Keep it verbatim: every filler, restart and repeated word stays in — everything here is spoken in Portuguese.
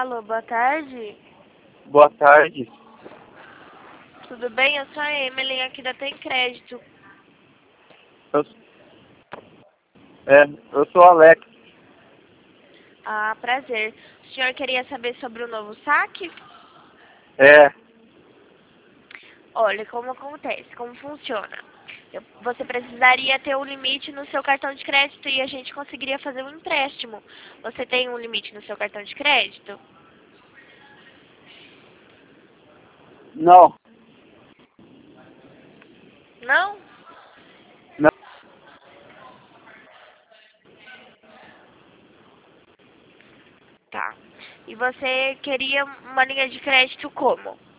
Alô, boa tarde. Boa tarde. Tudo bem? Eu sou a Emily aqui da Tem Crédito. Eu, é, eu sou o Alex. Ah, prazer. O senhor queria saber sobre o novo saque? É, Olha, como acontece, como funciona. Eu- Você precisaria ter um limite no seu cartão de crédito e a gente conseguiria fazer um empréstimo. Você tem um limite no seu cartão de crédito? não, Não? não, Tá. E você queria uma linha de crédito como?